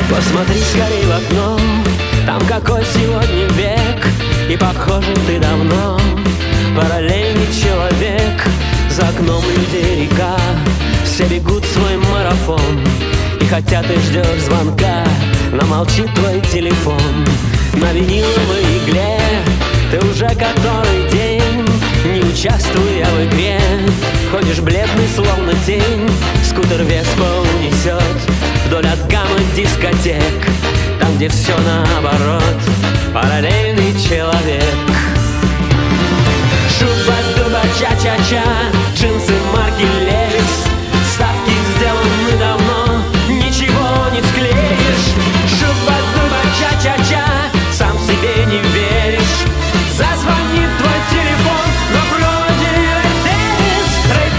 Посмотри скорей в окно, там какой сегодня век, и похоже ты давно параллельный человек. За окном людей река, все бегут свой марафон, и хотя ты ждешь звонка, но молчит твой телефон. На виниловой игле ты уже который день, не участвуя в игре, ходишь бледный словно тень. Скутер Веспа унесет вдоль от гаммы дискотек, там, где все наоборот, параллельный человек. Шуба-дуба, ча-ча-ча, джинсы марки Левис, ставки сделаны давно, ничего не склеишь. Шуба-дуба, ча-ча-ча, сам себе не веришь. Зазвонит твой телефон, но вроде Рэй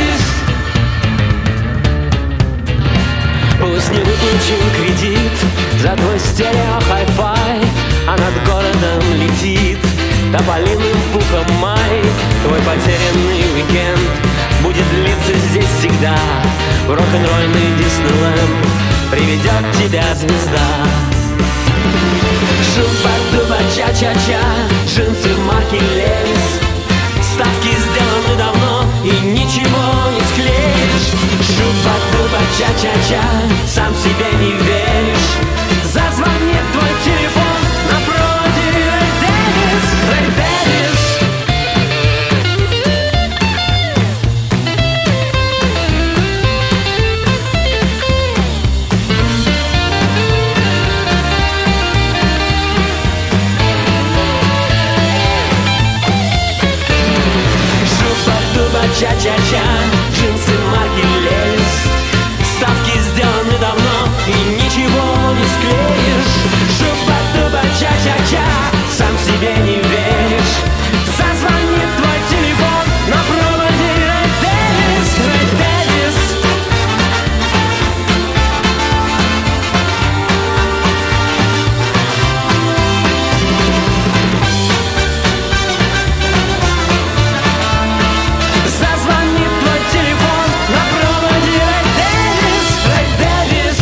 Дэвис. Пусть не выплачен кредит за твой стерео хай-фай, а над городом летит тополиным пухом май. Твой потерянный уикенд будет длиться здесь всегда. В рок-н-ролльный Диснейленд приведет тебя звезда. Шуба-дуба, ча-ча-ча, джинсы марки Левис, ставки сделаны давно и ничего не склеишь. Шуба-дуба, ча-ча-ча, сам себе не веришь. Зазвонит твой телефон, на проводе Рэй Дэвис, Рэй Дэвис. Шуба-дуба, ча-ча-ча, джинсы марки Левис, ставки сделаны давно и ничего не склеишь. Шуба-дуба, ча-ча-ча, сам себе не веришь. Зазвонит твой телефон, на проводе Рэй Дэвис, Рэй Дэвис. Зазвонит твой телефон, на проводе Рэй Дэвис, Рэй Дэвис.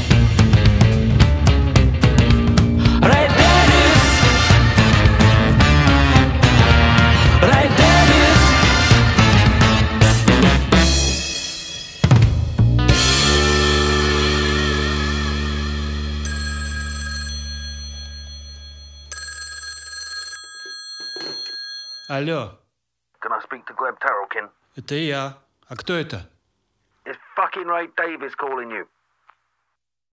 Рэй Дэвис. Рэй Дэвис. Алло, Can I speak to Gleb Tarrelkin? это я. А кто это? It's fucking Ray Davis calling you.